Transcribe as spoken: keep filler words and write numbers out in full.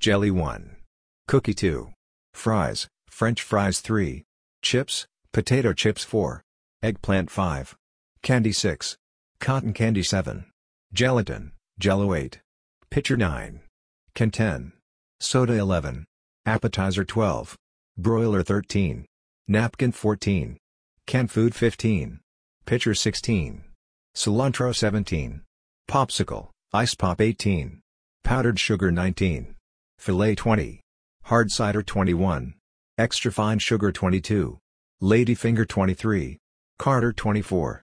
Jelly one. Cookie two. Fries, French fries three. Chips, potato chips four. Eggplant five. Candy six. Cotton candy seven. Gelatin, Jello eight. Pitcher nine. Can ten. Soda eleven. Appetizer twelve. Broiler thirteen. Napkin fourteen. Canned food fifteen. Pitcher sixteen. Cilantro seventeen. Popsicle, Ice Pop eighteen. Powdered sugar nineteen. Filet twenty. Hard cider twenty-one. Extra fine sugar twenty-two. Ladyfinger twenty-three. Carter twenty-four.